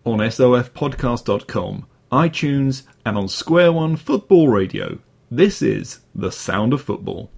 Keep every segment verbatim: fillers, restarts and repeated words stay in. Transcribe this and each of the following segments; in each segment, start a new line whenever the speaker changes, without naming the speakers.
on S O F podcast dot com, iTunes, and on Square One Football Radio. This is The Sound of Football.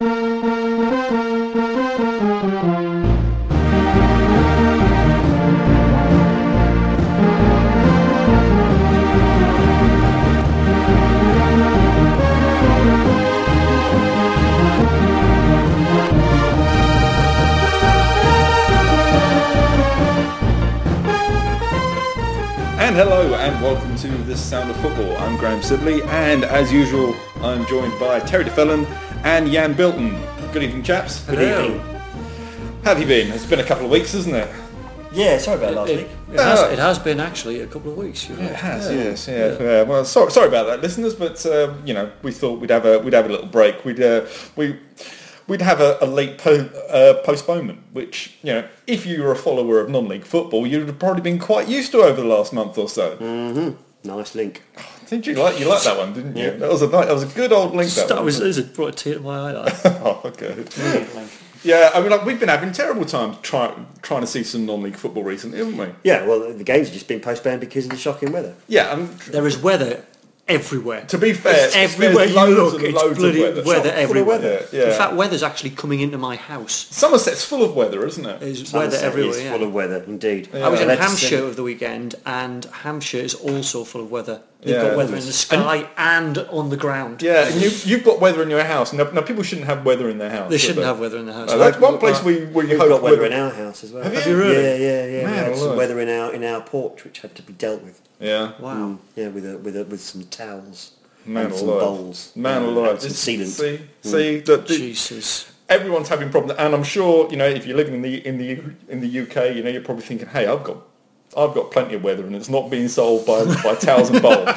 And hello and welcome to This Sound of Football. I'm Graham Sibley, and as usual I'm joined by Terry DeFellon and Jan Bilton. Good evening, chaps.
Good
Hello.
evening.
How have you been? It's been a couple of weeks, hasn't it?
Yeah, sorry about last
It,
week.
it, has, it has been actually a couple of weeks. You're
It
right.
has, yes, yeah. yeah. Well, sorry, sorry about that, listeners, but uh, you know, we thought we'd have a we'd have a little break. We'd uh, we we'd have a, a late po- uh, postponement, which, you know, if you were a follower of non-league football, you'd have probably been quite used to over the last month or so.
Mm-hmm. Nice link.
Did you like you like that one, didn't you?
Yeah.
That was a nice, that was a good old link. That
That
one,
was,
wasn't
it brought a tear to my eye. That.
it? Oh, okay. Yeah, I mean, like, we've been having terrible times try, trying to see some non-league football recently, haven't we?
Yeah, well, the games have just been postponed because of the shocking weather.
Yeah, and
There is weather everywhere.
to be fair,
It's everywhere
there's
you
loads
look,
and
it's
loads of
bloody
weather.
weather,
Full of
everywhere.
weather, yeah.
In fact, weather's actually coming into my house.
Somerset's full of weather, isn't it?
There's
Somerset
weather everywhere.
is
Yeah.
full of weather, indeed.
I was
I
in
read to
Hampshire
see-
over the weekend, and Hampshire is also full of weather. They've
Yeah.
got weather in the sky and, on the ground.
Yeah, and you, you've got weather in your house. Now, now, people shouldn't have weather in their house.
They
should
shouldn't have weather in the house.
No, that's one place we, where you
We've
hope
got weather
weather-
in our house as well.
Have
Have you really?
Yeah, yeah, yeah.
Man
we had some
alive.
weather in our in our porch which had to be dealt with.
Yeah.
Wow.
Mm, yeah, with a, with a, with some towels
Man
and some
alive.
bowls.
Man
uh,
alive.
and some sealant.
See, see that the,
Jesus.
everyone's having problems, and I'm sure, you know, if you're living in the in the in the U K, you know, you're probably thinking, hey, I've got I've got plenty of weather, and it's not being solved by by towels and bowls.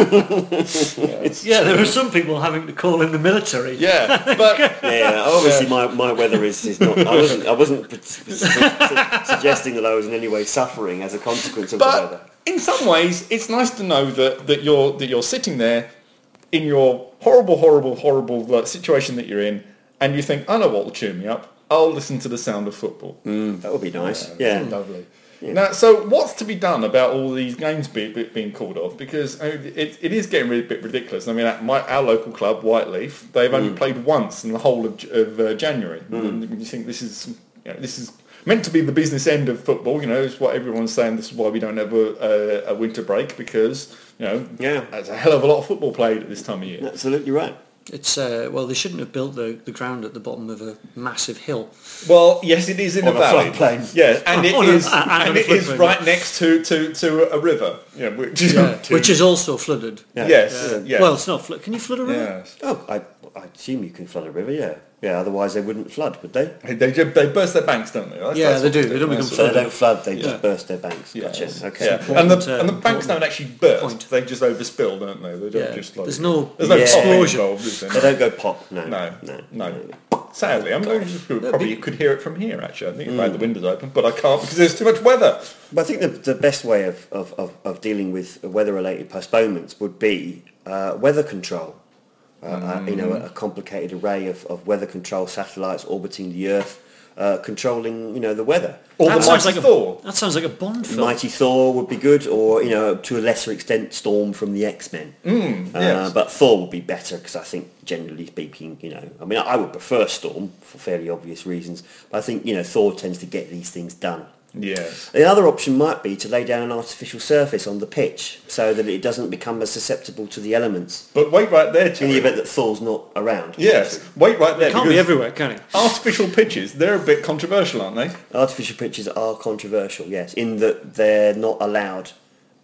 Yeah, there are some people having to call in the military.
Yeah, but
Yeah, obviously my, my weather is, is not. I wasn't I wasn't p- p- su- suggesting that I was in any way suffering as a consequence of the weather.
But in some ways, it's nice to know that, that you're that you're sitting there in your horrible, horrible, horrible like, situation that you're in, and you think, I know what will cheer me up. I'll listen to the sound of football.
Mm, that would be nice. Yeah.
Lovely. Now, so what's to be done about all these games be, be, being called off? Because I mean, it, it is getting a bit ridiculous. I mean, at my, our local club, Whiteleaf, they've only played once in the whole of, of uh, January. And you think this is you know, this is meant to be the business end of football. You know, it's what everyone's saying. This is why we don't have a, a, a winter break, because you know,
Yeah.
there's a hell of a lot of football played at this time of year.
Absolutely right.
It's uh, well, they shouldn't have built the, the ground at the bottom of a massive hill.
Well, yes, it is in
On
a
a
valley.
floodplain.
Yeah, and it
On a-
is,
and
and
on a
it is
floodplain.
right next to, to, to a river. Yeah, which,
Yeah, which is also flooded.
Yeah.
yes,
Yeah.
yeah.
Well, it's not flood. Can you flood a river?
yes.
Oh, I, I assume you can flood a river, yeah. Yeah, otherwise they wouldn't flood, would they?
They, they, they burst their banks, don't they? That's,
Yeah,
that's
they
what
do. They don't
That's
become
what
So they don't flood, they
Yeah.
just burst their banks.
Yeah.
Gotcha. Okay.
Yeah,
important,
and the,
uh,
and the banks
important
don't actually burst.
point.
They just overspill, don't they? They don't
Yeah.
just like...
There's no
There's no
Yeah.
popping
explosion.
involved, is there?
They don't go pop, no.
No,
No.
no. Sadly, I mean, you probably
be-
could hear it from here, actually. I think if I had the windows open, but I can't because there's too much weather.
But I think the, the best way of, of, of, of dealing with weather-related postponements would be uh, weather control. Uh, uh, you know, a complicated array of, of weather control satellites orbiting the Earth, uh, controlling, you know, the weather.
Or
That
the
sounds
mighty
like a
Thor.
That sounds like a Bond film.
Mighty Thor would be good, or, you know, to a lesser extent, Storm from the X-Men.
Mm,
Uh,
yes.
But Thor would be better because I think, generally speaking, you know, I mean, I would prefer Storm for fairly obvious reasons, but I think, you know, Thor tends to get these things done.
Yes.
The other option might be to lay down an artificial surface on the pitch so that it doesn't become as susceptible to the elements
But wait right there,
in the
Terry.
event that Thor's not around.
Yes, wait right there.
It can't be
because
everywhere, can it?
artificial pitches, they're a bit controversial, aren't they?
Artificial pitches are controversial, yes, in that they're not allowed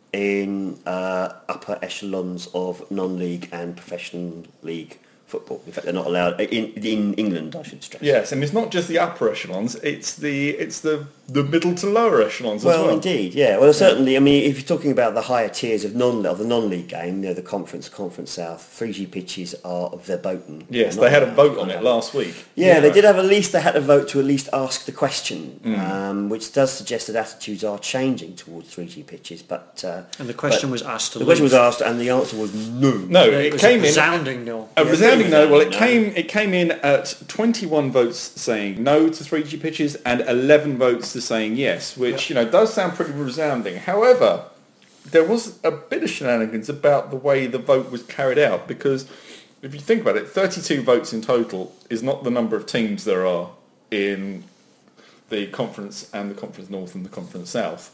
in uh, upper echelons of non-league and professional league football. In fact, they're not allowed in in England, I should stress.
Yes, and it's not just the upper echelons; it's the it's the the middle to lower echelons
Well,
as well.
indeed, yeah. Well, certainly. I mean, if you're talking about the higher tiers of non of the non-league game, you know, the Conference, Conference South, three G pitches are verboten.
Yes,
They're
they had a
not
vote
allowed.
on it last week.
Yeah, they did have at least they had a vote to at least ask the question,
Mm.
um, which does suggest that attitudes are changing towards three G pitches. But uh,
And the question
but
was asked to
the question
leave.
was asked, and the answer was no.
No,
It
it
was
came
a
in
resounding no.
a
Yeah,
resounding no. Well, it
no.
came it came in at twenty-one votes saying no to three G pitches and eleven votes to saying yes, which you know does sound pretty resounding. However, there was a bit of shenanigans about the way the vote was carried out, because if you think about it, thirty-two votes in total is not the number of teams there are in the Conference and the Conference North and the Conference South.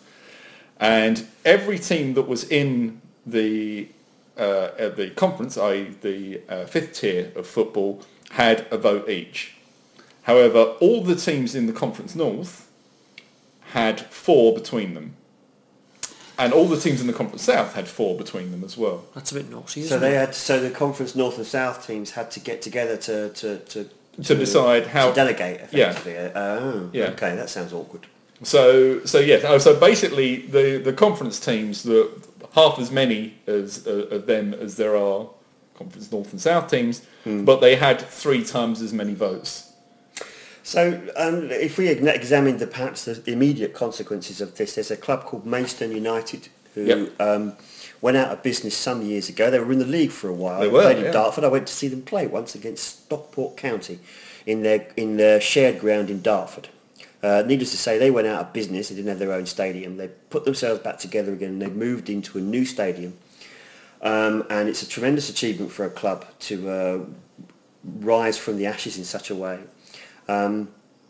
And every team that was in the uh, at the conference, that is the uh, fifth tier of football, had a vote each. However, all the teams in the Conference North had four between them. And all the teams in the Conference South had four between them as well.
That's a bit naughty, isn't
So
it?
they had, so the Conference North and South teams had to get together to to to,
To decide how-
to delegate effectively.
Yeah.
Uh, oh,
Yeah.
okay, that sounds awkward.
So, so yes. Oh, so basically, the, the conference teams, the half as many as uh, of them as there are Conference North and South teams,
Hmm.
but they had three times as many votes.
So um, if we ex- examine the perhaps the immediate consequences of this, there's a club called Maidstone United who
Yep.
um, went out of business some years ago. They were in the league for a while.
They were,
played in
yeah.
Dartford. I went to see them play once against Stockport County in their in their shared ground in Dartford. Uh, needless to say, they went out of business. They didn't have their own stadium. They put themselves back together again, and they moved into a new stadium. Um, and it's a tremendous achievement for a club to uh, rise from the ashes in such a way. Um,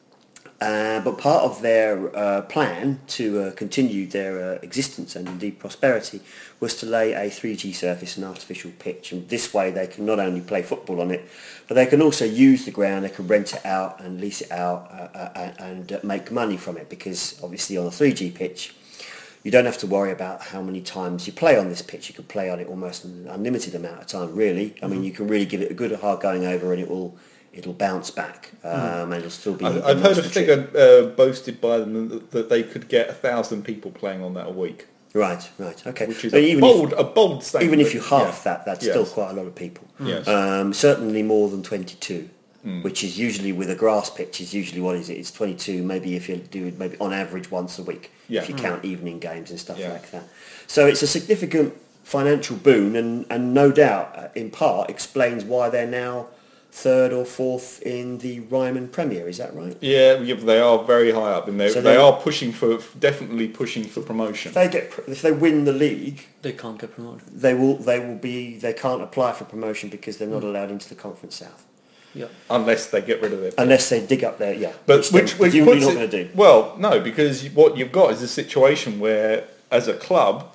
uh, but part of their uh, plan to uh, continue their uh, existence and indeed prosperity was to lay a three G surface and artificial pitch, and this way they can not only play football on it, but they can also use the ground. They can rent it out and lease it out uh, uh, and uh, make money from it, because obviously on a three G pitch you don't have to worry about how many times you play on this pitch. You can play on it almost an unlimited amount of time, really. I mean, you can really give it a good hard going over and it will it'll bounce back um, and it'll still be...
I, I've heard a figure uh, boasted by them that, that they could get a thousand people playing on that a week.
Right, right, okay.
Which is
So
a
even
bold,
if,
a bold statement.
even if you half
Yeah.
that, that's
Yes.
still quite a lot of people.
Yes.
Um, certainly more than twenty-two, which is usually with a grass pitch is usually, what is it? It's twenty-two, maybe if you do it maybe on average once a week,
Yeah.
if you count evening games and stuff
Yeah.
like that. So it's a significant financial boon, and, and no doubt, uh, in part, explains why they're now third or fourth in the Ryman Premier. Is that right?
Yeah, yeah, they are very high up, and they
So
they
they-
are pushing for definitely pushing for promotion.
If they get, pr- if they win the league,
They can't get promoted.
they will, they will be, they can't apply for promotion because they're not allowed into the Conference South.
Yeah.
Unless they get rid of their
Unless they dig up their, yeah.
But
which,
which,
they're
which
presumably
puts
not
it-
going to do.
Well, no, because what you've got is a situation where, as a club,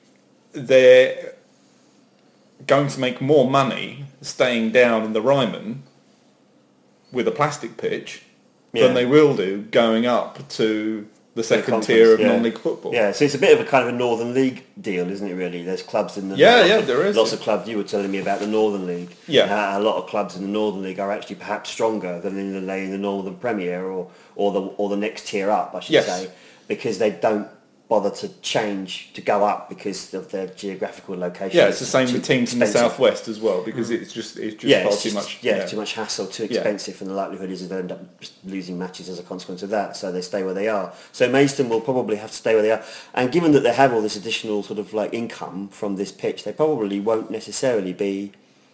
they're going to make more money staying down in the Ryman with a plastic pitch
Yeah.
than they will do going up to the second
conference,
tier of
yeah.
non-league football.
Yeah, so it's a bit of a kind of a Northern League deal, isn't it, really? There's clubs in the...
Yeah,
lots
yeah,
of-
there is.
Lots of clubs, you were telling me about the Northern League.
Yeah.
Uh, a lot of clubs in the Northern League are actually perhaps stronger than in the, in the Northern Premier or, or, the, or the next tier up, I should
Yes.
say, because they don't bother to change, to go up because of their geographical location.
Yeah, it's the same
too
with teams in the
expensive.
southwest as well, because it's just it's just
Yeah,
far
it's
too
just,
much.
yeah, too much hassle, too
Yeah.
expensive, and the likelihood is they'll end up just losing matches as a consequence of that, so they stay where they are. So Maidstone will probably have to stay where they are, and given that they have all this additional sort of like income from this pitch, they probably won't necessarily be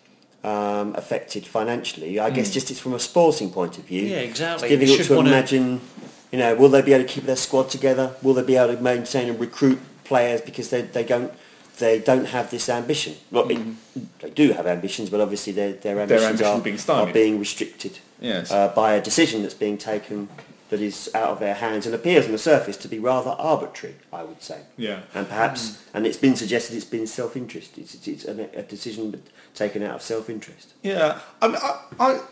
um, affected financially. I guess just it's from a sporting point of view.
Yeah, exactly.
It's
They
difficult
should
to
wanna-
imagine, you know, will they be able to keep their squad together? Will they be able to maintain and recruit players because they, they don't they don't have this ambition? Well, it, they do have ambitions, but obviously their their ambitions
ambitions
are,
are being
are
stymied.
being restricted
Yes.
uh, by a decision that's being taken that is out of their hands and appears on the surface to be rather arbitrary, I would say.
Yeah.
And perhaps, and it's been suggested it's been self-interest. It's, it's, it's a, a decision taken out of self-interest.
Yeah, I, mean, I, I,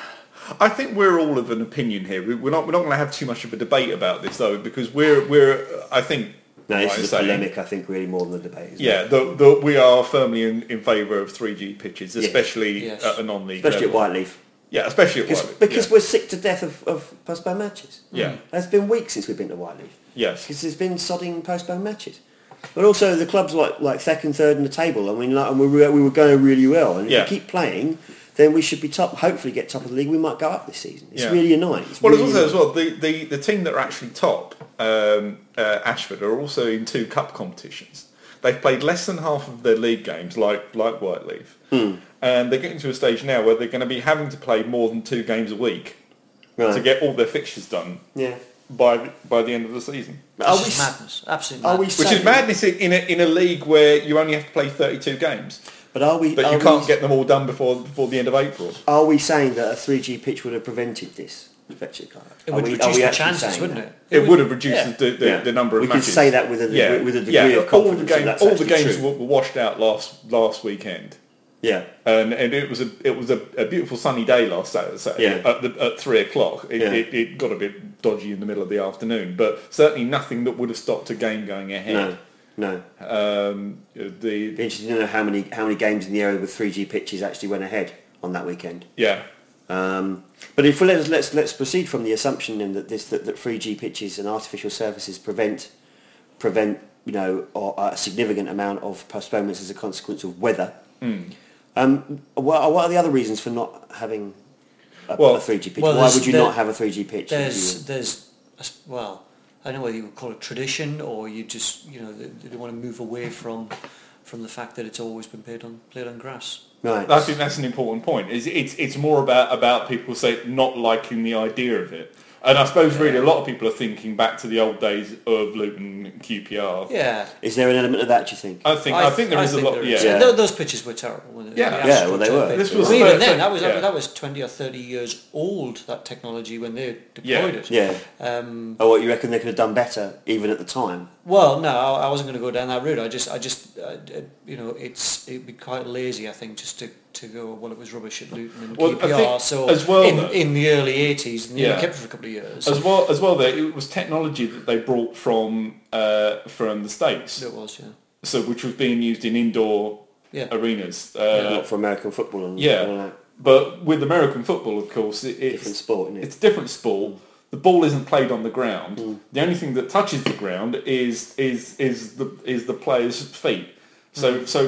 I think we're all of an opinion here. We- We're not, we're not going to have too much of a debate about this though, because we're, we're, I think,
No,
like
this
I
is a
say,
polemic, I think, really more than the debate. Isn't
Yeah,
it?
the, the, we are firmly in, in favour of three G pitches,
Yes.
especially
Yes.
at a non-league
Especially
level.
at Whiteleaf.
Yeah, especially at
Because,
Whiteleaf.
because
yeah.
we're sick to death of, of postponed matches.
Yeah.
It's been weeks since we've been to Whiteleaf.
Yes.
Because there's been sodding postponed matches. But also the clubs like like second, third in the table. I mean, like, and we were we were going really well. And if
Yeah.
we keep playing, then we should be top. Hopefully, get top of the league. We might go up this season. It's
Yeah.
really annoying. It's
Well,
really
it's also as
annoying.
well the, the, the team that are actually top, um, uh, Ashford, are also in two cup competitions. They've played less than half of their league games, like like Whiteleaf,
Hmm.
and they're getting to a stage now where they're going to be having to play more than two games a week
Right.
to get all their fixtures done.
Yeah.
by the, by the end of the season.
Are
Which
we
is
s-
madness. Absolute
are we
madness.
Which
saying-
is madness in in a, in a league where you only have to play thirty-two games,
But are we?
but
are
you can't
we,
get them all done before before the end of April.
Are we saying that a three G pitch would have prevented this? Effectively,
It
Are
would
we- are
reduce
we
the
actually
chances,
saying
wouldn't
that?
it?
It would have reduced
yeah.
the, the,
Yeah.
the number of
We could
matches.
say that with a- with a degree
yeah.
of
all the
confidence that
games,
that's
all the
actually
games
true.
were, were washed out last last weekend,
Yeah,
and, and it was a it was a, a beautiful sunny day last Saturday, Saturday
Yeah.
at, the, at three o'clock. It,
Yeah.
it, it got a bit dodgy in the middle of the afternoon, but certainly nothing that would have stopped a game going ahead.
no, no.
Um,
It'd
the
be interesting to know how many how many games in the area with three G pitches actually went ahead on that weekend.
yeah.
Um, but if we let's, let's let's proceed from the assumption then that this that, that three G pitches and artificial surfaces prevent prevent you know or a significant amount of postponements as a consequence of weather.
Mm.
Um, what, what are the other reasons for not having a,
Well-
a three G pitch?
well,
Why
there's-
would you
there-
not have a three G pitch? if
There's,
you-
there's, a s- well, I don't know whether you would call it tradition or you just, you know, they, they want to move away from from the fact that it's always been played on played on grass.
right.
I think that's an important point. Is it's it's more about about people say not liking the idea of it, and I suppose really a lot of people are thinking back to the old days of Luton Q P R.
Yeah.
Is there an element of that? Do you think?
I think I, think there is a lot.
there
Yeah.
is.
Yeah.
Tho- Those pitches were terrible. weren't they?
Yeah.
The
Yeah, well, they
AstroTurf
were.
pitches.
This was
Well,
the
even
first-
then, that was
yeah.
that was twenty or thirty years old. That technology when they deployed
Yeah.
it.
Yeah.
Um,
Oh, what you reckon they could have done better even at the time?
Well, no, I I wasn't going to go down that route. I just, I just, uh, uh, you know, it's it'd be quite lazy, I think, just to, to go. Well, it was rubbish at Luton and
Well, I
Q P R.
think
So
as well,
in,
though-
in the early eighties, and you
Yeah.
know, kept it for a couple of years.
As well as well, there it was technology that they brought from uh, from the States,
It was, yeah,
so which was being used in indoor
yeah.
arenas. Uh,
Not for American football and
yeah.
all that.
But with American football, of course, it, it's
Different sport, isn't it?
It's a different sport. The ball isn't played on the ground. The only thing that touches the ground is is is the is the player's feet. So so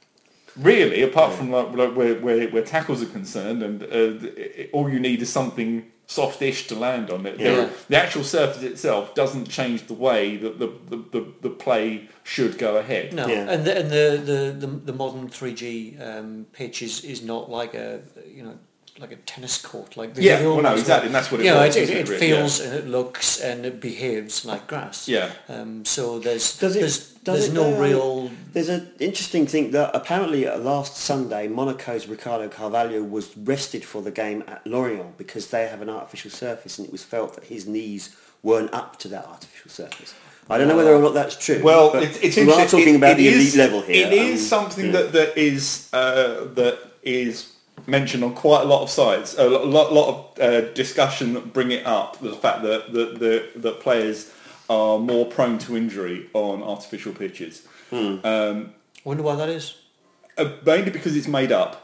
really, apart from like, like where, where where tackles are concerned, and uh, it, all you need is something softish to land on it. There-
Yeah.
The actual surface itself doesn't change the way that the the, the, the play should go ahead.
No,
Yeah.
and the and the, the, the, the modern three G um, pitch is, is not like a you know like a tennis court like the
Yeah,
the old
well, no,
ones
exactly,
were.
and that's what it
you know,
was,
it,
isn't
it,
it,
it
really?
feels and it looks and it behaves like grass.
Yeah.
Um, so there's
Does it-
there's,
does
there's
it
no
though?
real.
There's an interesting thing that apparently uh, last Sunday Monaco's Ricardo Carvalho was rested for the game at Lorient because they have an artificial surface and it was felt that his knees weren't up to that artificial surface. I don't know whether or not that's true.
Well,
but
it's, it's
we are
interesting.
talking
It-
about
it
the elite
is-
level here.
It is
um,
something
yeah.
that that is uh, that is mentioned on quite a lot of sites. A lot, lot, lot of uh, discussion bring it up. The fact that that the that players are more prone to injury on artificial pitches,
Hmm.
um,
Wonder why that is.
uh, mainly because it's made up.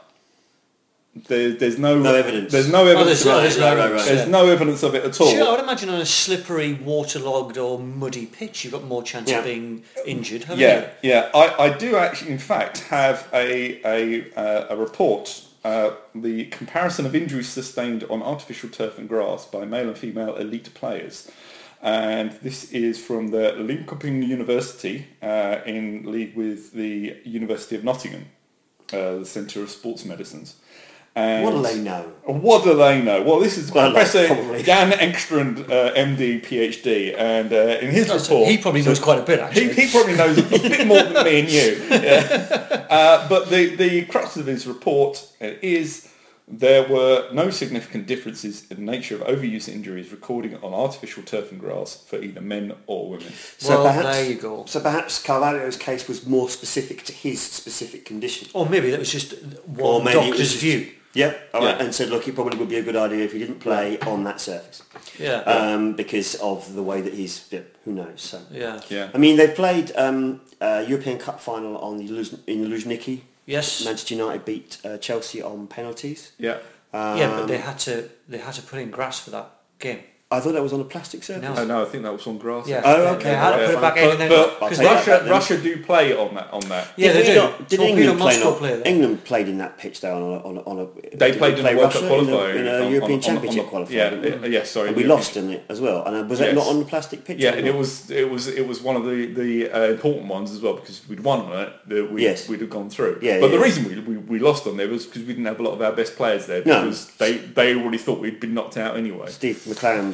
There, there's no,
No evidence.
There's no evidence.
there's-
of it.
there's no evidence,
There's
yeah.
no evidence of it at all.
Sure, I would imagine on a slippery, waterlogged or muddy pitch, you've got more chance
Yeah.
of being injured, haven't
Yeah,
you?
yeah. I, I do actually, in fact, have a a, uh, a report, uh, the comparison of injuries sustained on artificial turf and grass by male and female elite players. And this is from the Linköping University uh, in league with the University of Nottingham, uh, the Centre of Sports Medicines. And
What do they know?
What do they know? Well, this is
Well, like,
Professor
probably.
Jan Engstrand, uh, M D, PhD, and uh, in his
Oh, so
report...
he probably knows quite a bit,
He,
actually.
he probably knows a bit more than me and you. Yeah. Uh, but the, the crux of his report is there were no significant differences in the nature of overuse injuries recorded on artificial turf and grass for either men or women.
So
well,
perhaps,
there you go.
So perhaps Carvalho's case was more specific to his specific condition.
Or maybe that was just
Or
one
maybe it was
doctor's
just-
view.
Yeah, all right,
Yeah.
and said, look, it probably would be a good idea if he didn't play on that surface.
Yeah.
Um, because of the way that he's, yeah, who knows. So.
yeah.
Yeah.
I mean, they've played um, uh, European Cup final on the Luz- in Luzhniki.
Yes.
Manchester United beat uh, Chelsea on penalties.
Yeah.
Um,
yeah, but they had to they had to put in grass for that game.
I thought that was on a plastic surface.
No.
Oh no, I think that was on grass.
Yeah.
Oh,
they-
okay.
They had to
Yeah.
put it back in and then
But
I'll
because
take that
Russia,
back then.
Russia do play on that. On that.
yeah, they
Did we
do.
not- did
Torpedo
England play,
Moscow
on,
play there.
England played in that pitch though on a, on a, on a
They
did
played
we
in the
play
World Cup
Russia in a-
qualifier
in a,
on- on-
European
on- on
Championship
the-
qualifier.
Yeah,
didn't we?
uh, yes, sorry.
And we
European-
lost in it as well. And uh, was that
Yes.
not on the plastic pitch?
Yeah,
or
and it
not?
was it was it was one of the the uh, important ones as well because if we'd won on it, that we
Yes.
we'd have gone through.
Yeah,
but the
yeah.
reason we, we we lost on there was because we didn't have a lot of our best players there
No.
because they they already thought we'd been knocked out anyway.
Steve McLaren was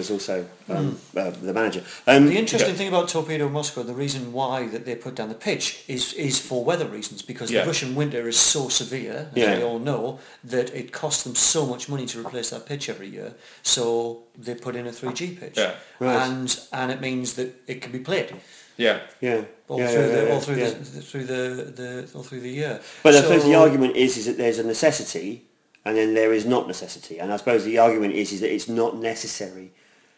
was also um, mm. uh, the manager. Um,
the interesting
yeah.
thing about Torpedo Moscow, the reason why that they put down the pitch is is for weather reasons, because
yeah.
the Russian winter is so severe, as
yeah.
we all know, that it costs them so much money to replace that pitch every year. So they put in a three G pitch,
yeah.
right.
and and it means that it can be played.
Yeah,
yeah,
all
yeah,
through
yeah,
the
yeah,
all through
yeah.
the through the, the all through the year.
But
so,
I suppose the argument is is that there's a necessity, and then there is not necessity. And I suppose the argument is is that it's not necessary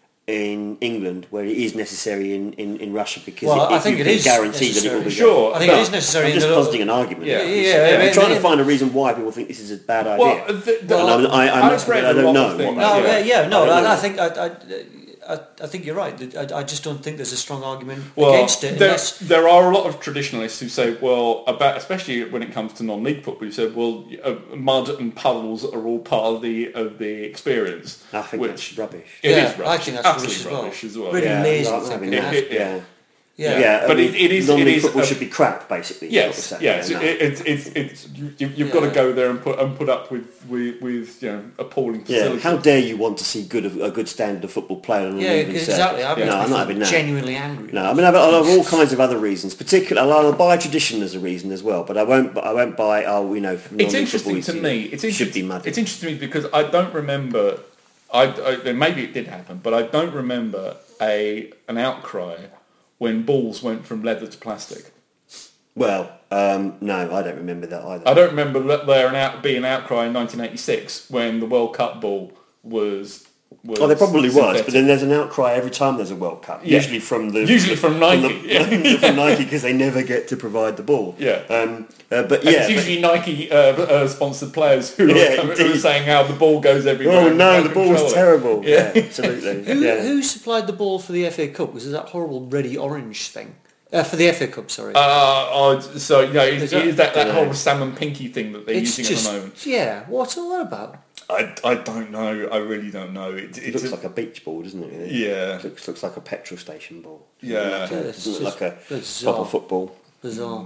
in England, where it is necessary in, in, in Russia, because
well,
it,
I think
you
it
can
is
guarantee that it will be
sure.
I think
but
it is necessary.
I'm just
in
positing an argument.
Yeah,
yeah,
yeah.
yeah,
I'm
yeah,
trying
yeah.
to find a reason why people think this is a bad idea.
Well, the, the,
and I, I, I, must
read
admit, I
a
don't
lot
know.
of things.
No,
yeah.
yeah, yeah, no,
I don't
I, I
know.
think I, I, I, I think you're right. I, I just don't think there's a strong argument
Well,
against it.
there,
Unless,
there are a lot of traditionalists who say, well, about especially when it comes to non-league football, who said, well, uh, mud and puddles are all part of the of the experience.
I think
which
that's rubbish.
It
Yeah,
is rubbish.
I think that's
Utterly
rubbish as well.
rubbish as well.
Really
yeah.
lazy
Like
thinking
that.
that.
It- it-
yeah.
Yeah,
Yeah,
But
I mean,
it- it is- it
non-league
is
football
a-
should be crap, basically. is
Yes,
what we're saying.
yes.
No.
It, it's it's it's you, you've
Yeah.
got to go there and put and put up with with, with you know appalling
Yeah,
facilities.
how dare you want to see good a good standard of football played on a
yeah,
league
exactly. I mean,
No, I'm not having that.
genuinely angry.
No, I mean, I've, I have all kinds of other reasons. Particularly, I'll buy tradition as a reason as well, but I won't. I won't buy. Oh, you know,
It's
non-league
interesting
football
to
is-
me. It's
should
interesting.
be muddy.
It's interesting to me because I don't remember. I, I maybe it did happen, but I don't remember a an outcry when balls went from leather to plastic.
Well, um, no, I don't remember that either.
I don't remember that there an out, being an outcry in nineteen eighty-six when the World Cup ball was. was
Oh, there probably was,
synthetic.
but then there's an outcry every time there's a World Cup.
Yeah.
Usually from the
Usually from Nike,
the,
yeah.
from Nike because they never get to provide the ball.
Yeah.
Um, uh, but
And
yeah,
it's usually Nike uh, uh, sponsored players who,
Yeah,
are, coming, who are
indeed.
saying how the ball goes
but,
everywhere.
oh
and
no,
you
the
can't
ball was
control it.
terrible.
Yeah.
Yeah, absolutely.
Who,
yeah.
who supplied the ball for the F A Cup? Was it that horrible ready orange thing? Uh, for the F A Cup, sorry.
Uh, oh, so you know, it,
Is
it
that-
is that, that
Yeah.
whole salmon pinky thing that they're
it's
using
just,
at the moment.
yeah. What's all that about?
I, I don't know. I really don't know. It,
It
it's
looks
a,
like a beach ball, doesn't it?
Yeah.
It looks, looks like a petrol station ball.
Yeah.
Doesn't it?
It's
Doesn't look
just
like a
bizarre.
proper football.
Bizarre.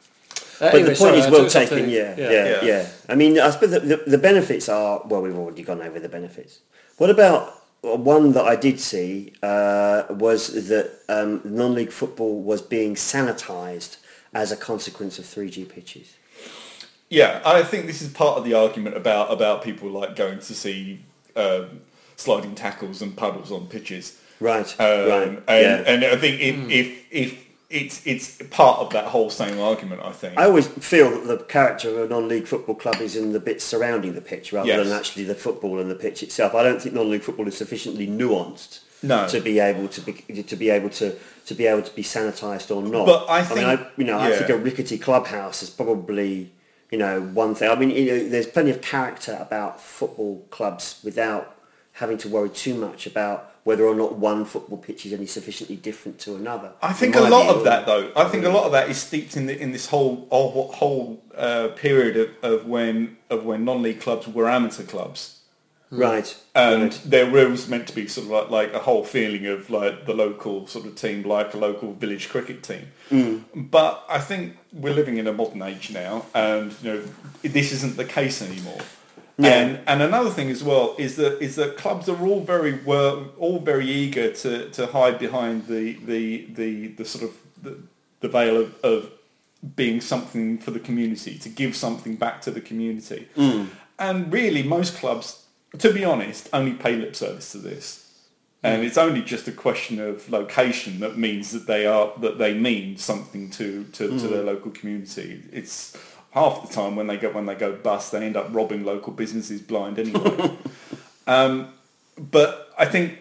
But the point is well taken, yeah, yeah, yeah,
Yeah.
I mean, I suppose the, the, the benefits are, well, we've already gone over the benefits. What about, one that I did see uh, was that um, non-league football was being sanitised as a consequence of three G pitches.
Yeah, I think this is part of the argument about, about people like going to see um, sliding tackles and puddles on pitches.
Right,
Um,
right,
and,
yeah.
and I think if,
Hmm.
if if it's it's part of that whole same argument, I think.
I always feel that the character of a non-league football club is in the bits surrounding the pitch rather
Yes.
than actually the football and the pitch itself. I don't think non-league football is sufficiently nuanced
No.
to be able to be to be able to to be able to be sanitised or not.
But I
mean,
think-
I, you know, I
yeah.
think a rickety clubhouse is probably, you know, one thing. I mean, you know, there's plenty of character about football clubs without having to worry too much about whether or not one football pitch is any sufficiently different to another.
I think
In
a
my
lot
view.
of that, though. I think a lot of that is steeped in the, in this whole whole, whole uh, period of, of when of when non-league clubs were amateur clubs,
Right.
and
right.
there was meant to be sort of like, like a whole feeling of like the local sort of team, like a local village cricket team.
Mm.
But I think we're living in a modern age now, and you know this isn't the case anymore.
Yeah.
And and another thing as well is that is that clubs are all very were all very eager to, to hide behind the the, the, the sort of the, the veil of, of being something for the community, to give something back to the community.
Mm.
And really most clubs, to be honest, only pay lip service to this. And it's only just a question of location that means that they are that they mean something to, to, to their local community. It's half the time when they go when they go bust, they end up robbing local businesses blind anyway. um, but I think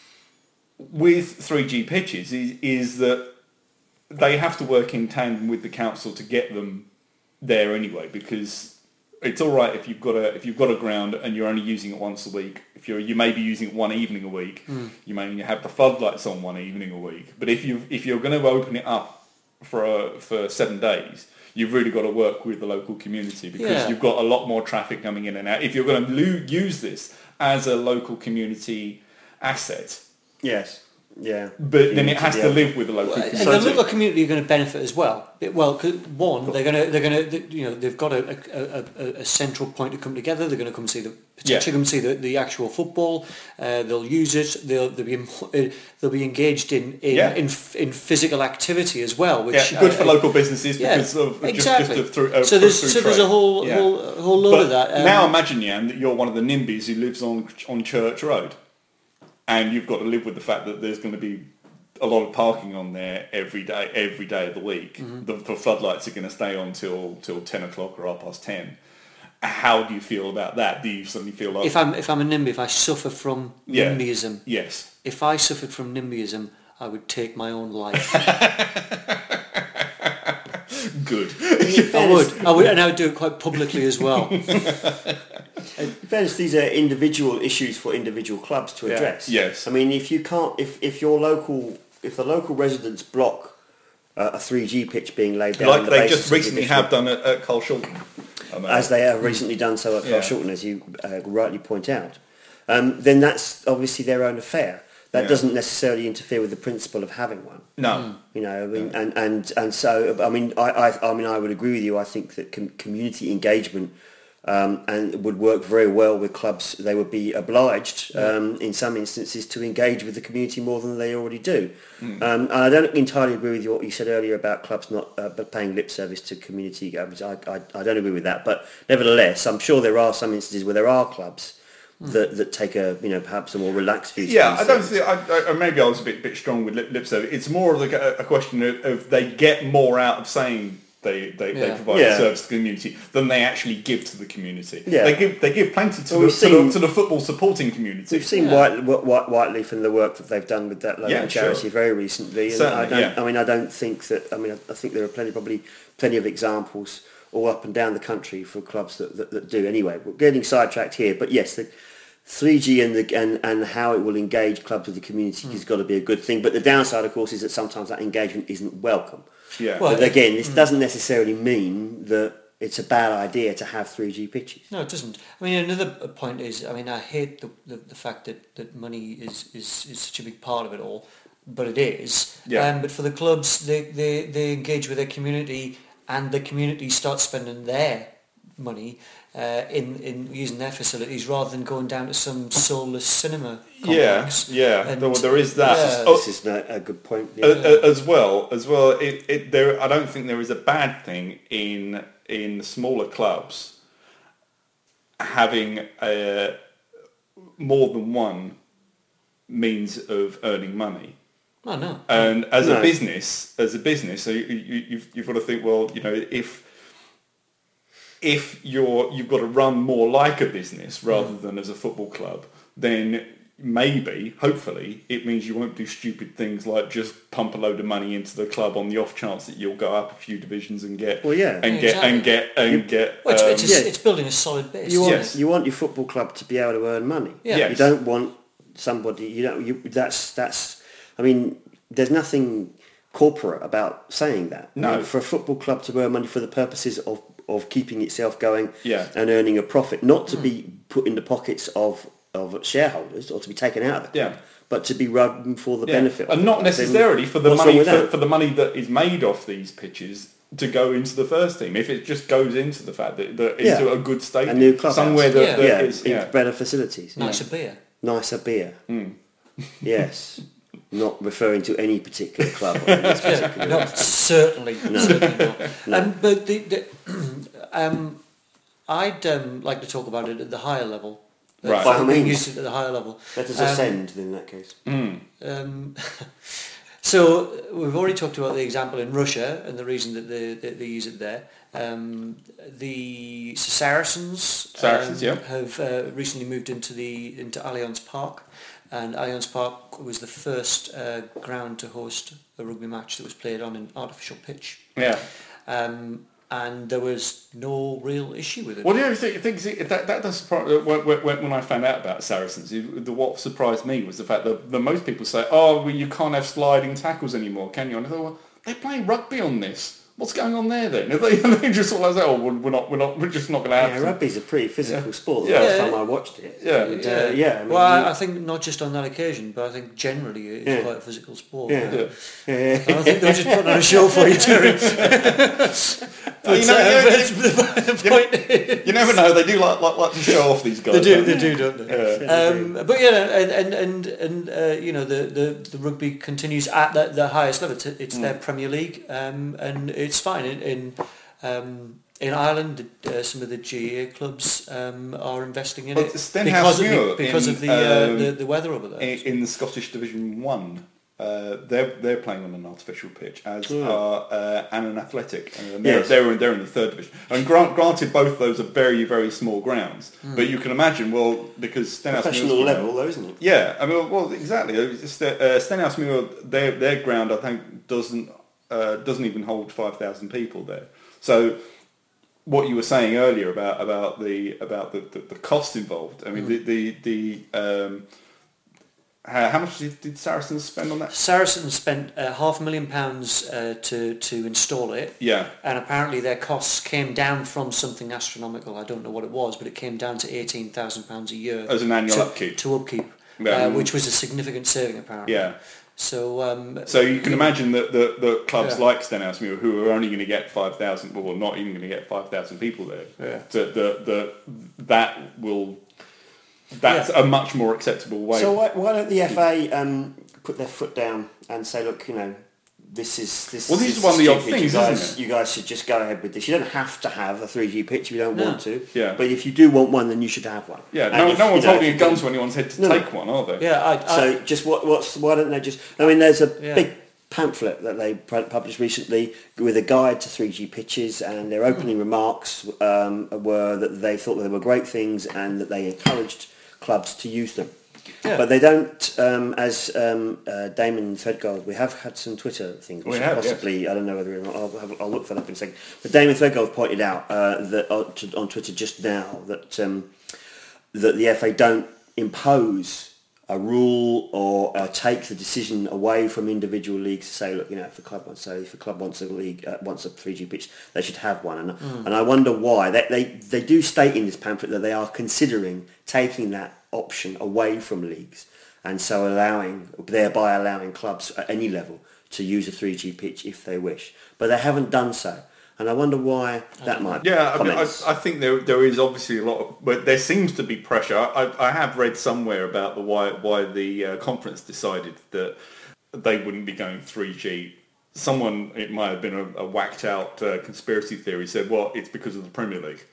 with three G pitches is, is that they have to work in tandem with the council to get them there anyway, because it's all right if you've got a if you've got a ground and you're only using it once a week. If you're you may be using it one evening a week,
Mm.
you may have the floodlights on one evening a week. But if you if you're going to open it up for a, for seven days, you've really got to work with the local community, because
Yeah.
you've got a lot more traffic coming in and out. If you're going to lo- use this as a local community asset,
Yes. Yeah.
But then it has
Yeah.
to live with the local
And
community.
the local community are going to benefit as well. It- Well, 'cause one, they're going to, they're going to, you know, they've got a, a, a, a central point to come together. They're going to come see the, potentially come see the, the actual football. Uh, they'll use it. They'll, they'll be, uh, they'll be engaged in in,
Yeah.
in in physical activity as well. Which
Yeah, good
uh,
for local businesses
yeah,
because of
exactly.
just, just through, uh,
so there's
through
so there's
trade.
a whole
Yeah.
whole a whole load
But
of that. Um,
now imagine, Jan, that you're one of the NIMBYs who lives on on Church Road, and you've got to live with the fact that there's going to be a lot of parking on there every day, every day of the week.
Mm-hmm.
The, the floodlights are going to stay on till till ten o'clock or half past ten. How do you feel about that? Do you suddenly feel like
if I'm if I'm a NIMBY, if I suffer from
Yeah.
NIMBYism,
yes,
if I suffered from NIMBYism, I would take my own life.
good.
I would, I would, and I would do it quite publicly as well.
In fairness, these are individual issues for individual clubs to
Yeah.
address.
Yes.
I mean, if you can't, if, if your local, if the local residents block uh, a three G pitch being laid down, on
Like
the
they
basis
just
of
recently
divisional-
have done at, at Carl Shulton. I know.
as they have recently done so at
Yeah.
Carl Shulton, as you uh, rightly point out, um, then that's obviously their own affair. That
Yeah.
doesn't necessarily interfere with the principle of having one.
No.
You know, I mean, and, and, and so, I mean, I, I, I mean, I would agree with you. I think that com- community engagement um, and would work very well with clubs. They would be obliged, um, in some instances, to engage with the community more than they already do. Um, and I don't entirely agree with you, what you said earlier about clubs not uh, but paying lip service to community. I, I, I don't agree with that. But nevertheless, I'm sure there are some instances where there are clubs that, that take a, you know, perhaps a more relaxed view. to
Yeah,
these
I don't
things.
think. I, I, maybe I was a bit bit strong with lip, lip service. It's more of like a, a question of, of they get more out of saying they they, they
Yeah.
provide
Yeah.
a service to the community than they actually give to the community.
Yeah.
They give they give plenty to,
Well,
the,
we've
to,
seen-
the, to the football supporting community.
We've seen
Yeah.
White, White, Whiteleaf and the work that they've done with that local
Yeah,
charity
sure.
very recently. And
Certainly,
I don't.
yeah.
I mean, I don't think that. I mean, I, I think there are plenty, probably plenty of examples all up and down the country for clubs that, that, that do. Anyway, we're getting sidetracked here, but yes, the three G and the and, and how it will engage clubs with the community
Mm.
has got to be a good thing. But the downside, of course, is that sometimes that engagement isn't welcome.
Yeah.
Well,
But again, this doesn't necessarily mean that it's a bad idea to have three G pitches.
No, it doesn't. I mean, another point is, I mean, I hate the, the, the fact that, that money is, is, is such a big part of it all, but it is.
Yeah.
Um, but for the clubs, they, they, they engage with their community, and the community starts spending their money uh, in, in using their facilities rather than going down to some soulless cinema
yeah,
complex.
yeah.
And-
There, there is that.
Yeah.
Oh,
This is no- a good point.
Uh,
Yeah.
uh, as well, as well, it, it there. I don't think there is a bad thing in in smaller clubs having uh, more than one means of earning money.
Oh, no.
And as
No.
a business, as a business, so you, you, you've you've got to think. Well, you know, if if you're you've got to run more like a business rather than as a football club, then maybe, hopefully, it means you won't do stupid things like just pump a load of money into the club on the off chance that you'll go up a few divisions and get
Well, yeah.
and
Yeah,
get and
exactly.
get and get.
Well, it's,
um,
it's, a,
yeah.
it's building a solid base.
You want
Yes.
you want your football club to be able to earn money.
Yeah.
Yes.
You don't want somebody. You know. You that's that's. I mean, there's nothing corporate about saying that. I
No.
mean, for a football club to earn money for the purposes of, of keeping itself going
Yeah.
and earning a profit, not to be put in the pockets of, of shareholders or to be taken out of the club,
Yeah.
but to be run for the
Yeah.
benefit. of
and
the
not
club. Then
necessarily for the
what's wrong
money
with
for,
that?
for the money that is made off these pitches to go into the first team. If it just goes into the fact that, that into
Yeah.
a good stadium,
A new clubhouse.
somewhere that,
Yeah.
that
yeah,
is-
in
yeah.
better facilities,
Nicer beer.
nicer beer.
Hmm.
Yes, not referring to any particular club. Or any
Yeah,
particular
no, certainly, certainly not.
No.
Um, but the, the, um, I'd um, like to talk about it at the higher level. Uh,
Right.
By all
being
means.
used at the higher level.
Let us
Um,
ascend in that case.
Um, so we've already talked about the example in Russia and the reason that they, they, they use it there. Um, the Saracens,
Saracens,
um,
yeah.
have uh, recently moved into the into Allianz Park, and Allianz Park was the first uh, ground to host a rugby match that was played on an artificial pitch.
Yeah.
Um, and there was no real issue with it.
Well, the only thing, thing is, that, that does surprise, when, when, when I found out about Saracens, it- the, what surprised me was the fact that, that most people say, oh, well, you can't have sliding tackles anymore, can you? And I thought, well, they're playing rugby on this. what's going on there then? Are they, are they just all like, oh, we're not, we're not, we're just not going to have.
Yeah,
some...
rugby's a pretty physical
yeah.
sport. The
yeah.
last
yeah.
time I watched it.
Yeah,
and,
yeah.
Uh, yeah. I mean,
well,
you,
I think not just on that occasion, but I think generally it's
yeah.
quite a physical sport.
Yeah, yeah. yeah.
And I think they were just putting on a show for you, Terry. But,
you, know,
uh,
you,
the point
you, you never know. They do like like, like to show off these guys.
They do,
don't
they do, don't they?
Yeah.
Um, but yeah, and and and, and uh, you know the, the, the rugby continues at the, the highest level. It's, it's mm. their Premier League, um, and it's fine in in, um, in Ireland. Uh, some of the G A A clubs um, are investing in
well,
it
because
of the,
in,
because of the,
um,
uh, the the weather over there.
In, in the Scottish Division One. Uh, they're they're playing on an artificial pitch, as
yeah.
are uh, Annan Athletic, and they're,
yes.
they're they're in the third division. And grant, granted, both those are very very small grounds, mm. but you can imagine, well, because Stenhouse
professional
Muir's
level, though, isn't it?
Yeah, I mean, well, exactly. It's, uh, Stenhouse Muir, their their ground, I think, doesn't uh, doesn't even hold five thousand people there. So, what you were saying earlier about about the about the, the, the cost involved. I mean, mm. the the, the um, Uh, how much did, did Saracens spend on that?
Saracens spent uh, half a million pounds uh, to to install it.
Yeah.
And apparently their costs came down from something astronomical. I don't know what it was, but it came down to eighteen thousand pounds a year
as an annual
to,
upkeep.
To upkeep,
yeah.
uh, which was a significant saving apparently.
Yeah.
So. Um,
so you can imagine that the, the clubs
yeah.
like Stenhouse Muir, who are only going to get five thousand, well, not even going to get five thousand people there.
Yeah.
So the the that will. That's yeah. a much more acceptable way.
So why, why don't the F A um, put their foot down and say, look, you know, this is this.
Well, this
this
is one of the odd
stupid.
things,
you guys,
isn't it?
You guys should just go ahead with this. You don't have to have a three G pitch if you don't
no.
want to.
Yeah.
But if you do want one, then you should have one.
Yeah.
And
No,
if,
no one's
you know,
holding a gun to anyone's head to
no,
take
no.
one, are they?
Yeah. I, I,
so just what? What's why don't they just? I mean, there's a
yeah.
big pamphlet that they published recently with a guide to three G pitches, and their opening mm. remarks um, were that they thought they were great things and that they encouraged clubs to use them. Yeah. But they don't, um, as um, uh, Damon Threadgold, we have had some Twitter things, which
we have,
possibly,
yes.
I don't know whether, I'll, have, I'll look that up in a second, but Damon Threadgold pointed out uh, that on, to, on Twitter just now that um, that the F A don't impose a rule or uh, take the decision away from individual leagues to say, look, you know, if a club wants, so if a club wants a league, uh, wants a three G pitch, they should have one. And, mm. and I wonder why. They, they, they do state in this pamphlet that they are considering taking that option away from leagues, and so allowing, thereby allowing clubs at any level to use a three G pitch if they wish. But they haven't done so, and I wonder why that might.
Yeah, I, mean, I, I think there there is obviously a lot of, but there seems to be pressure. I, I have read somewhere about the why why the uh, conference decided that they wouldn't be going three G. Someone, it might have been a, a whacked out uh, conspiracy theory, said, well, it's because of the Premier League,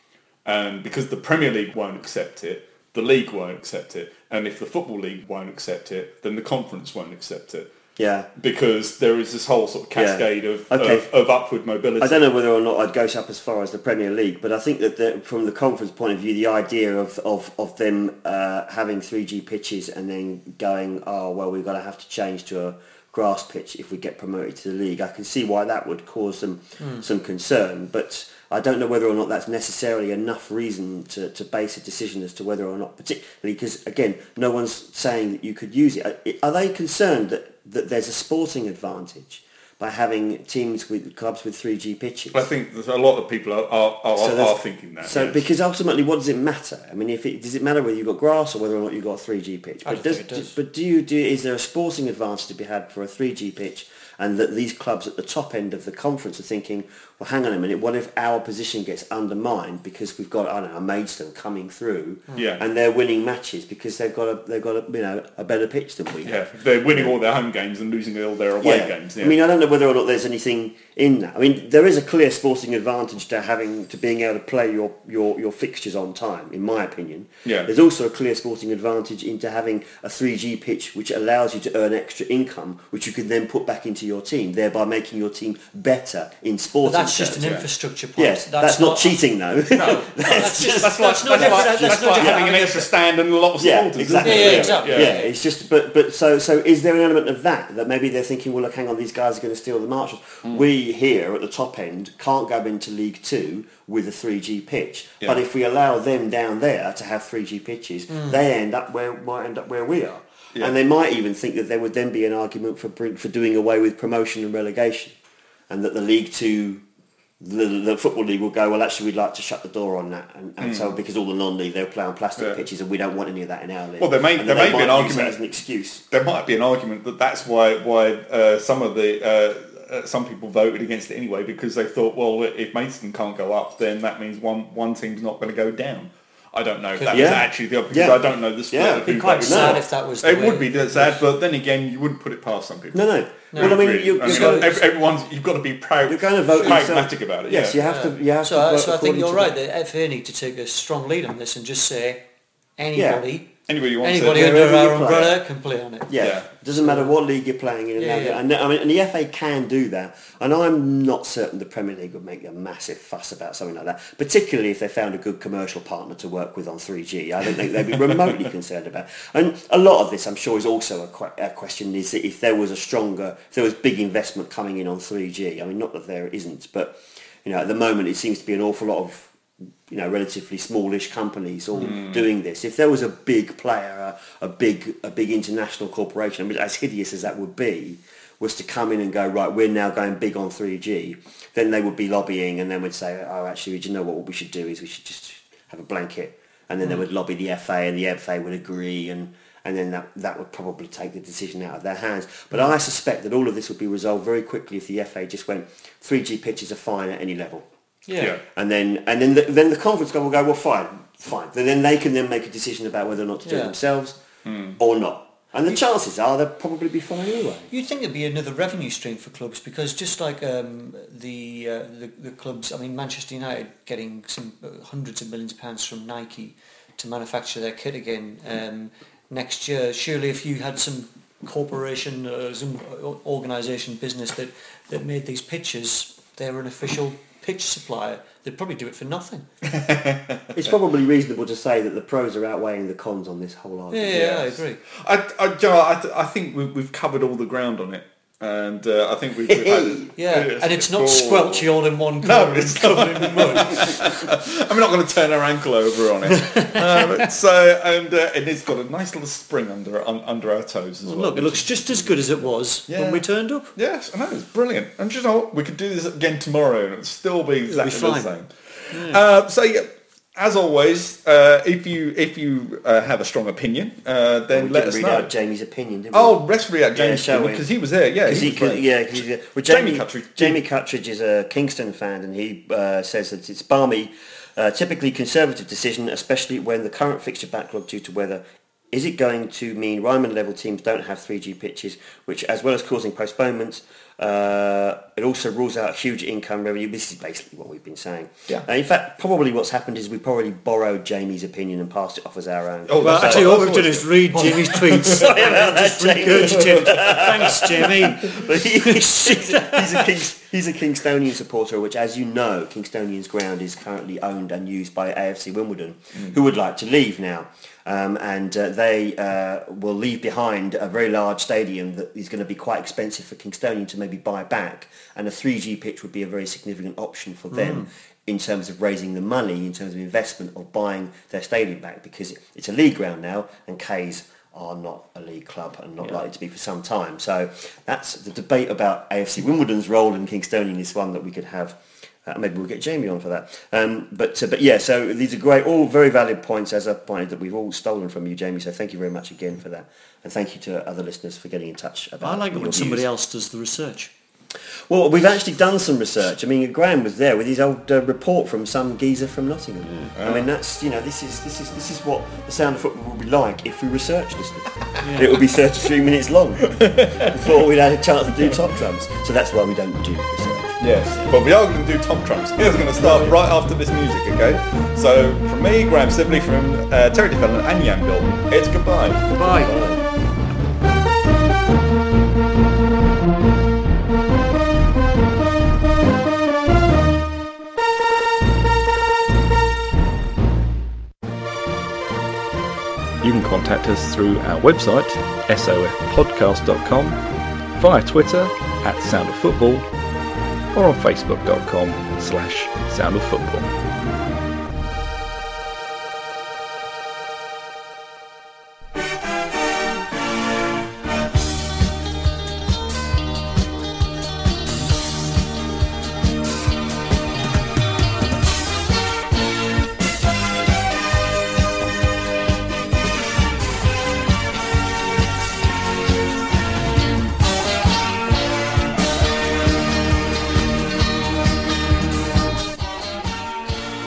and because the Premier League won't accept it. The league won't accept it, and if the Football League won't accept it, then the conference won't accept it.
Yeah.
Because there is this whole sort of cascade
yeah.
of,
okay.
of of upward mobility.
I don't know whether or not I'd go up as far as the Premier League, but I think that the, from the conference point of view, the idea of of, of them uh, having three G pitches and then going, oh, well, we're going to have to change to a grass pitch if we get promoted to the league, I can see why that would cause them mm. some concern, but I don't know whether or not that's necessarily enough reason to, to base a decision as to whether or not, particularly because, again, no one's saying that you could use it. Are they concerned that, that there's a sporting advantage by having teams with clubs with three G pitches?
I think there's a lot of people are, are, are, so are thinking that.
So,
yes.
Because ultimately, what does it matter? I mean, if it, does it matter whether you've got grass or whether or not you've got a three G pitch?
I
But, does,
think it does.
but do you do? Is there a sporting advantage to be had for a three G pitch? And that these clubs at the top end of the conference are thinking, well, hang on a minute, what if our position gets undermined because we've got, I don't know, a Maidstone coming through,
yeah.
and they're winning matches because they've got a they've got a, you know a better pitch than we
yeah.
have.
They're winning all their home games and losing all their away
yeah.
games. Yeah.
I mean, I don't know whether or not there's anything in that. I mean, there is a clear sporting advantage to having to being able to play your, your, your fixtures on time, in my opinion.
Yeah.
There's also a clear sporting advantage into having a three G pitch which allows you to earn extra income, which you can then put back into your team, thereby making your team better in sporting.
But that's
terms.
just an
yeah.
infrastructure point.
Yes, that's, that's not, not cheating though.
No,
that's,
that's just
that's,
that's
like,
no
that's,
different.
that's,
That's no
like
different.
having an extra stand and a lot of
yeah,
supporters.
exactly.
Yeah, yeah, exactly.
Yeah, yeah, it's just, but but so so is there an element of that that maybe they're thinking, well, look, hang on, these guys are going to steal the marshals. Mm. We here at the top end can't go into League Two with a three G pitch,
yeah.
but if we allow them down there to have three G pitches, mm. they end up where might end up where we are. Yeah. And they might even think that there would then be an argument for for doing away with promotion and relegation. and that the League Two, the, the Football League will go, well, actually, we'd like to shut the door on that, and, and mm. so because all the non-league they'll play on plastic yeah. pitches, and we don't want any of that in our league.
Well, there may
and
there may be an argument
as an excuse.
There might be an argument that that's why why uh, some of the. Uh, Uh, some people voted against it anyway because they thought, well, if Maidstone can't go up, then that means one one team's not going to go down. I don't know if that yeah. was actually the because yeah. I don't know the split.
Yeah,
it'd
be quite sad if that was. The
it
way
would be sad, but then again, you wouldn't put it past some people.
No, no. no. Well, I mean,
really.
you're,
I
you're
mean,
going,
everyone's you've got to be proud.
You're going to vote
pragmatic
yourself.
about it.
Yes,
yeah.
you have
yeah.
to. You have
so,
to.
So I think you're right.
That.
The F A need to take a strong lead on this and just say anybody.
Yeah.
Anybody, wants
Anybody
it.
under our umbrella can play on it.
Yeah, yeah. It doesn't matter what league you're playing in.
Yeah, yeah.
And, I mean, and the F A can do that. And I'm not certain the Premier League would make a massive fuss about something like that, particularly if they found a good commercial partner to work with on three G. I don't think they'd be remotely concerned about it. And a lot of this, I'm sure, is also a, que- a question is that if there was a stronger, if there was big investment coming in on three G. I mean, not that there isn't, but you know, at the moment it seems to be an awful lot of you know, relatively smallish companies all mm. doing this. If there was a big player, a, a big a big international corporation, I mean, as hideous as that would be, was to come in and go, right, we're now going big on three G, then they would be lobbying and then would say, oh, actually, do you know what, what we should do is we should just have a blanket. And then mm. they would lobby the F A and the F A would agree and, and then that, that would probably take the decision out of their hands. But mm. I suspect that all of this would be resolved very quickly if the F A just went, three G pitches are fine at any level.
Yeah. yeah,
and then and then the, then the conference will go, well, fine, fine. Then then they can then make a decision about whether or not to do
yeah.
it themselves
mm.
or not. And the chances are they'll probably be fine anyway.
You'd think there'd be another revenue stream for clubs because just like um, the, uh, the the clubs, I mean, Manchester United getting some uh, hundreds of millions of pounds from Nike to manufacture their kit again um, next year. Surely, if you had some corporation, uh, some organisation, business that that made these pitches, they were an official pitch supplier, they'd probably do it for nothing.
It's probably reasonable to say that the pros are outweighing the cons on this whole argument.
Yeah, yeah, yes. I agree.
I, I, you know, I, I think we've, we've covered all the ground on it. And uh, I think we've, we've had...
yeah, and it's not squelchy all in one corner
no, it's
covered in mud.
I'm not going to turn our ankle over on it. um, so, and, uh, and it's got a nice little spring under un, under our toes as well.
well look, it looks just as good as it was yeah. when we turned up.
Yes, I know, it's brilliant. And you know what? We could do this again tomorrow and it'd still be exactly
be
the same.
Yeah.
Uh, so, yeah. As always, uh, if you if you uh, have a strong opinion, uh, then
well, we
let us
read
know.
Out Jamie's opinion, didn't we?
Oh, let's read out Jamie's
yeah,
opinion because he was there. Yeah,
he,
he
he,
was
yeah. He's, uh, well, Jamie,
Jamie Cuttridge.
Jamie Cuttridge is a Kingston fan, and he uh, says that it's balmy, uh, typically conservative decision, especially when the current fixture backlog due to weather. Is it going to mean Ryman level teams don't have three G pitches, which, as well as causing postponements, uh, it also rules out huge income revenue? This is basically what we've been saying.
Yeah.
Uh, in fact, probably what's happened is we probably borrowed Jamie's opinion and passed it off as our own.
Oh, well, actually, all we've done is read Jamie's tweets.
Sorry about that, Jamie.
Thanks, Jamie.
But he, he's, he's, a Kings, he's a Kingstonian supporter, which, as you know, Kingstonian's ground is currently owned and used by A F C Wimbledon, mm. who would like to leave now. Um, and uh, they uh, will leave behind a very large stadium that is going to be quite expensive for Kingstonian to maybe buy back, and a three G pitch would be a very significant option for them mm. in terms of raising the money, in terms of investment of buying their stadium back, because it's a league ground now and K's are not a league club and not yeah. likely to be for some time. So that's the debate about A F C Wimbledon's role in Kingstonian is one that we could have. Uh, maybe we'll get Jamie on for that. Um, but uh, but yeah, so these are great, all very valid points, as I've pointed, that we've all stolen from you, Jamie. So thank you very much again for that. And thank you to other listeners for getting in touch about
I like it when
views.
somebody else does the research.
Well, we've actually done some research. I mean, Graham was there with his old uh, report from some geezer from Nottingham. Yeah. I mean, that's, you know, this is this is this is what the Sound of Football will be like if we researched this. Yeah. It will be thirty-three minutes long before we'd had a chance to do top trumps. So that's why we don't do research.
Yes, but we are going to do top trumps. It's going to start right after this music, okay? So, from me, Graham Sibley, from uh, Terry DeFellon and Jan Dalton, it's goodbye.
Goodbye.
Goodbye.
You can contact us through our website, S O F podcast dot com, via Twitter, at Sound of Football, or on facebook dot com slash Sound of Football.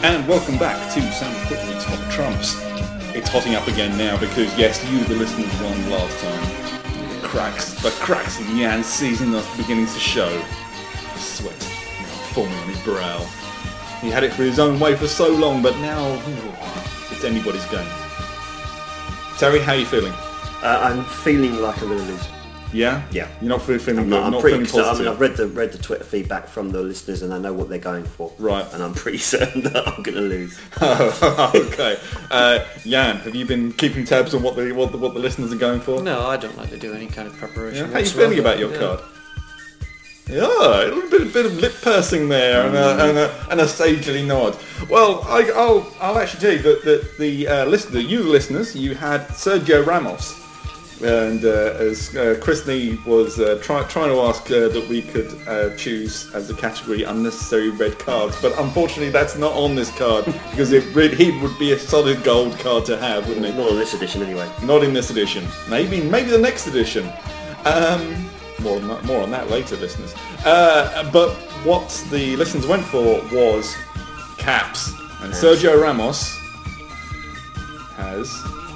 And welcome back to Sound of Football's Hot Trumps. It's hotting up again now because, yes, you, the listeners, won last time. The cracks, the cracks in Jan's season are beginning to show. Sweat now forming on his brow. He had it for his own way for so long, but now ooh, it's anybody's game. Terry, how are you feeling?
Uh, I'm feeling like I'm going to lose.
Yeah?
Yeah.
You're not feeling, feeling
I'm,
good?
not, I'm
not
pretty
feeling
excited.
positive?
I mean, I've read the read the Twitter feedback from the listeners, and I know what they're going for.
Right.
And I'm pretty certain that I'm going to lose.
Oh, okay. Uh, Jan, have you been keeping tabs on what the what the, what the listeners are going for?
No, I don't like to do any kind of preparation.
Yeah? How are you
whatsoever.
feeling about your
Yeah.
card? Yeah, a little bit, bit of lip pursing there and a, and a, and a sagely nod. Well, I, I'll, I'll actually tell you that, that the uh, listener, you the listeners, you had Sergio Ramos. And uh, as uh, Chris Nee was uh, try, trying to ask uh, that we could uh, choose as a category unnecessary red cards, but unfortunately that's not on this card because it really, he would be a solid gold card to have, wouldn't it?
Not on this edition, anyway.
Not in this edition. Maybe maybe the next edition. Um, more on that, more on that later, listeners. Uh, but what the listeners went for was caps, and Sergio Ramos has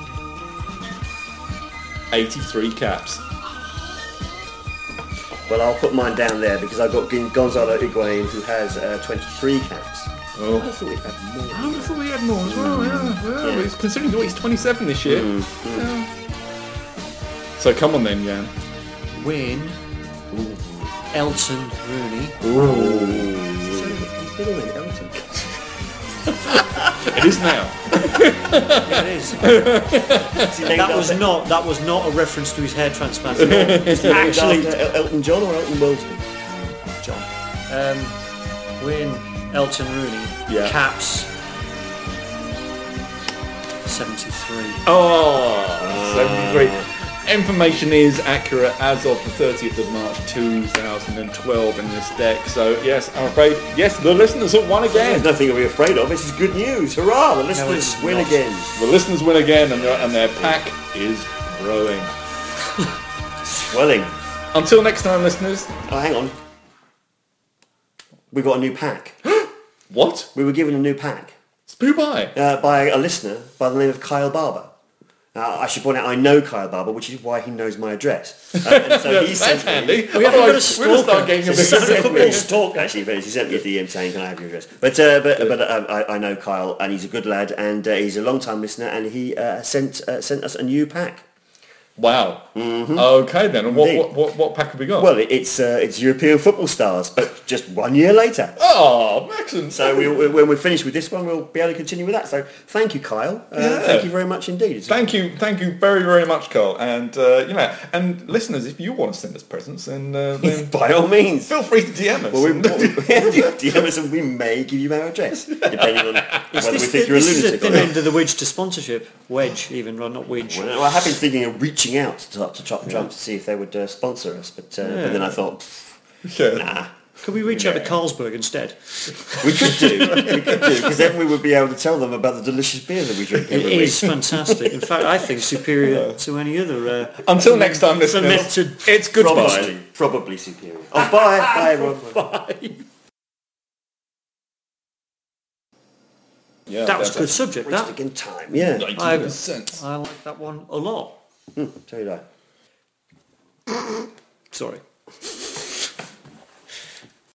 eighty-three caps.
Well, I'll put mine down there because I've got Gon- Gonzalo Higuain, who has uh, twenty-three caps.
Oh.
I thought we had more.
I would have thought we had more as well. Yeah, well,
Yeah.
he's considering that he's twenty-seven this year.
Mm,
Yeah. So come on then, Jan.
Win. Elton Rooney.
He's been on it, Elton.
It is now.
Yeah, it is. that was not that was not a reference to his hair transplant at all.
Actually,
Actually,
El- Elton John or Elton Wilson?
John. Um, Win Elton Rooney.
Yeah.
Caps. seventy-three.
Oh, seventy-three. Information is accurate as of the thirtieth of March two thousand twelve in this deck. So yes, I'm afraid, yes, the listeners have won
There's
again.
nothing to be afraid of. This is good news. Hurrah! The listeners
it's
win
not.
again.
The listeners win again, and their, and their pack is growing.
Swelling.
Until next time, listeners.
Oh, hang on. We got a new pack.
What?
We were given a new pack
Who by?
uh, by a listener by the name of Kyle Barber. Now, I should point out I know Kyle Barber, which is why he knows my address. Uh, and so he
That's
sent me-
handy.
We haven't got a
Otherwise, we'll start
stalker.
getting a
He
bit
sent me a stalk, actually, but he sent me a D M saying, "Can I have your address?" But uh, but but um, I, I know Kyle, and he's a good lad, and uh, he's a long-time listener, and he uh, sent uh, sent us a new pack.
Wow. Okay then. And what,
Indeed.
what what what pack have we got?
Well, it, it's uh, it's European football stars, but just one year later.
oh, excellent.
So we, we, when we're finished with this one, we'll be able to continue with that. So thank you, Kyle. Uh,
Yeah.
Thank you very much indeed. It's-
Thank you, thank you very, very much, Carl. And uh, you know, and listeners, if you want to send us presents, then, uh, then
By all means.
feel free to D M us.
Well, we, we, D M us and we may give you our address, depending on whether we
This,
think you're a
this is
lunatic
the
or
thin
not.
end of the wedge to sponsorship. Wedge, even, well, not wedge.
Well, I have been thinking of reaching out to, to Chop and Trump to see if they would uh, sponsor us, but, uh, but then I thought,
yeah.
nah,
Could we reach out to Carlsberg instead?
we could do, we could do, because then we would be able to tell them about the delicious beer that we drink
It
every week.
is fantastic. In fact, I think superior to any other. Uh,
Until next time, listeners,
fermented.
it's goodbye.
Probably, probably superior. Oh, bye, bye everyone.
Bye.
Yeah,
That was a
that's
good subject. That
Wasting time, yeah.
ninety
I,
percent.
I like that one a lot.
So did I.
Sorry.